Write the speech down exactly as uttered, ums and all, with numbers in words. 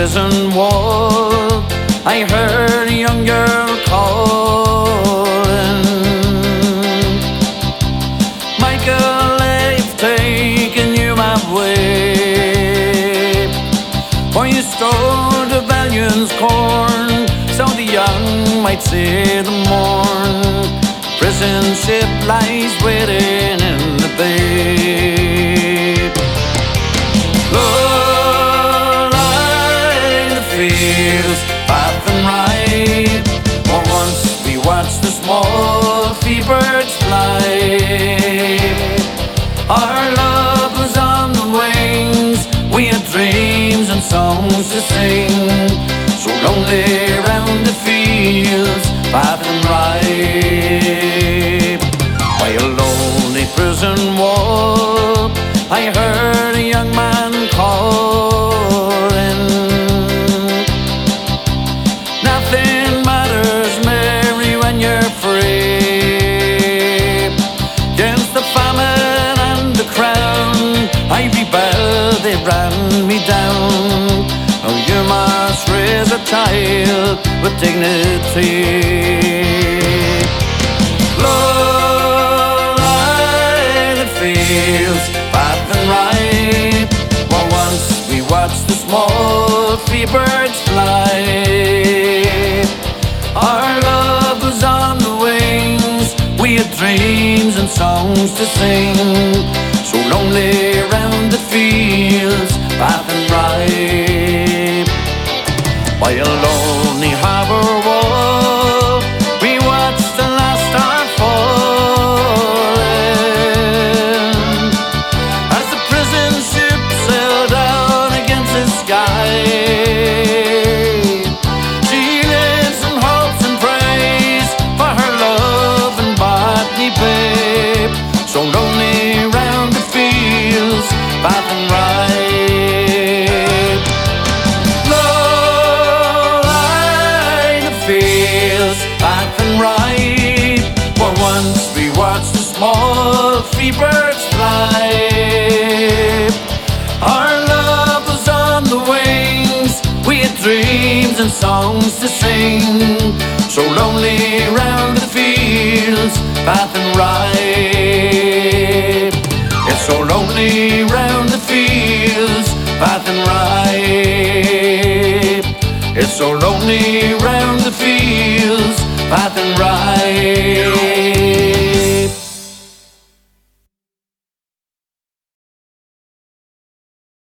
prison wall, I heard a young girl calling, Michael, I've taken you my way, for you stole the valiant's corn, so the young might see the morn. Prison ship lies waiting in the bay. Lord, lie the fields, path and ride, for once we watched the small free birds fly. Our love was on the wings, we had dreams and songs to sing, so lonely round the fields, path and ride. By a lonely prison wall, I heard a young man calling, nothing matters, Mary, when you're free. Against the famine and the crown, I rebelled, they ran me down. Oh, you must raise a child with dignity. Lord, lie the fields, path and ride, for once we watched the small free birds fly. Our love was on the wings, we had dreams and songs to sing, so lonely round the fields, path and ride. By a lonely harbour wall, we watched the last star falling, as the prison ship sailed down against the sky. She lives and hopes and prays for her love and body babe, so lonely round the fields, path and ride. Path and ride, for once we watched the small free birds fly. Our love was on the wings, we had dreams and songs to sing, so lonely round the fields, path and ride. It's so lonely round the fields, path and ride. It's so lonely round the fields, path and ride.